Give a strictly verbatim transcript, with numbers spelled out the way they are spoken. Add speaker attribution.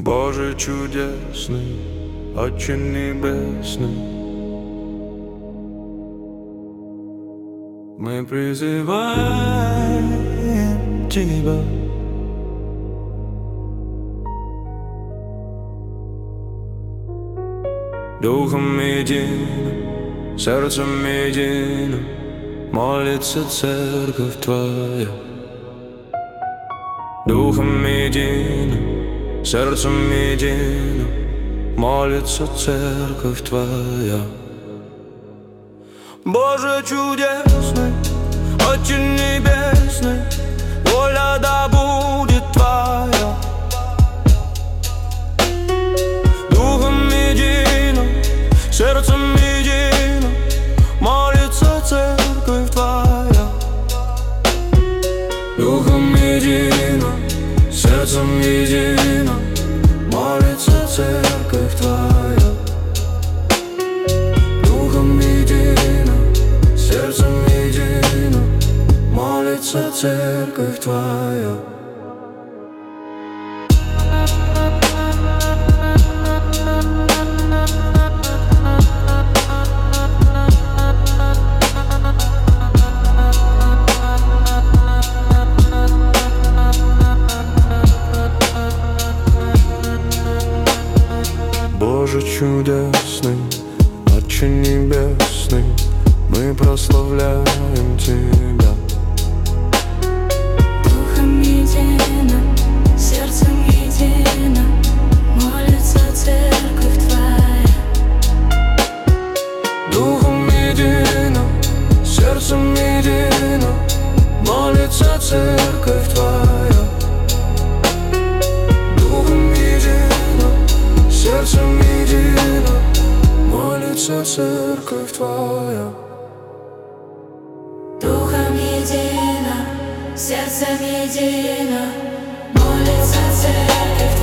Speaker 1: Боже чудесный, Отче небесный, мы призываем Тебя. Духом единым, сердцем единым молится церковь Твоя. Духом единым, сердцем единым молится церковь Твоя. Боже чудесный, Отче небесный, воля да будет Твоя. Духом единым, сердцем единым молится церковь Твоя. Духом единым, сердцем единым молится церковь Твоя. Духом единым, сердцем единым молится церковь Твоя. Боже чудесный, Отче небесный, мы прославляем Тебя.
Speaker 2: Духом единым, сердцем единым молится церковь Твоя.
Speaker 1: Духом единым, сердцем единым молится церковь Твоя. Духом единым, сердцем единым молится церковь Твоя.
Speaker 2: Духом единым, сердцем единым молится церковь